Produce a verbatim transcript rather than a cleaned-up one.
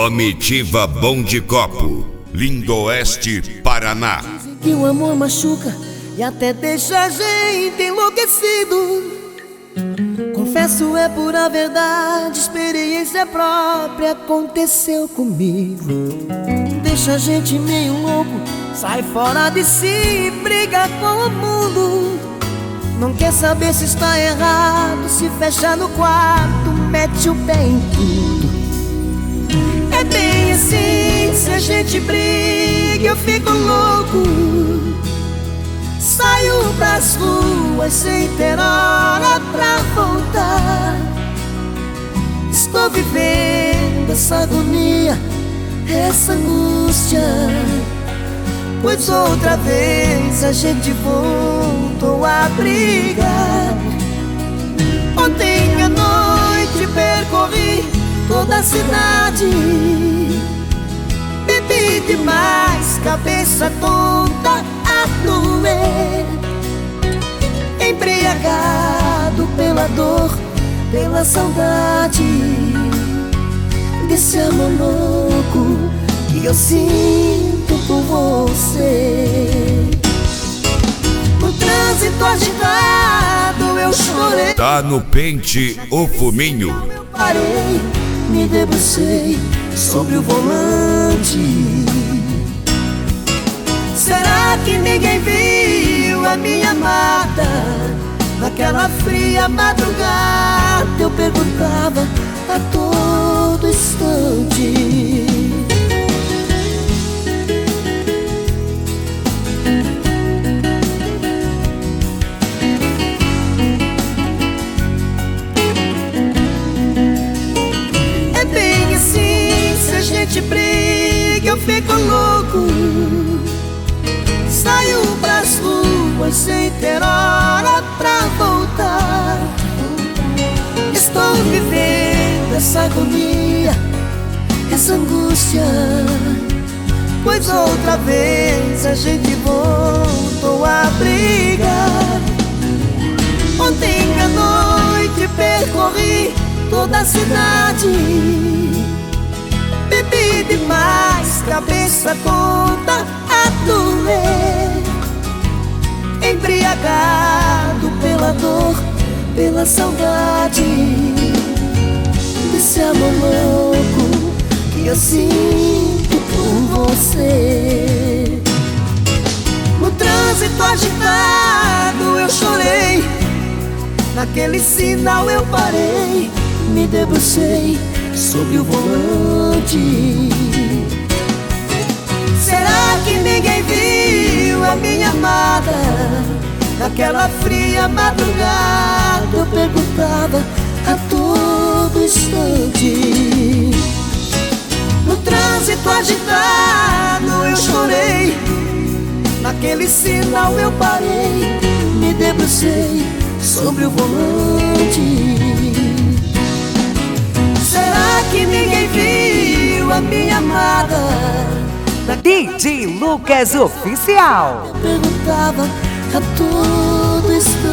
Comitiva Bom de Copo, Lindoeste, Paraná. Dizem que o amor machuca e até deixa a gente enlouquecido. Confesso, é pura verdade, experiência própria aconteceu comigo. Deixa a gente meio louco, sai fora de si, briga com o mundo. Não quer saber se está errado, se fecha no quarto, mete o pé em tudo. É bem assim, se a gente briga eu fico louco. Saio pras ruas sem ter hora pra voltar. Estou vivendo essa agonia, essa angústia, pois outra vez a gente voltou a brigar. Ontem à noite percorri toda a cidade, bebi demais, cabeça tonta a doer, embriagado pela dor, pela saudade desse amor louco que eu sinto por você. No trânsito agitado eu chorei. Tá no pente o fuminho. Eu parei, me debrucei sobre o volante. Será que ninguém viu a minha amada? Naquela fria madrugada eu perguntava a todo instante. É bem assim, se a gente briga eu fico louco. Saio pras ruas sem ter hora pra voltar. Estou vivendo essa agonia, essa angústia, pois outra vez a gente voltou a brigar. Ontem à noite percorri toda a cidade, bebi demais, cabeça tonta a doer, embriagado pela dor, pela saudade desse amor louco que eu sinto por você. No trânsito agitado eu chorei, naquele sinal eu parei, me debrucei sobre o volante. Será que ninguém viu a minha amada? Naquela fria madrugada eu perguntava a todo instante. No trânsito agitado eu chorei, naquele sinal eu parei, me debrucei sobre o volante. Será que ninguém viu a minha amada? D J Lucas Oficial. Eu perguntava a todo instante.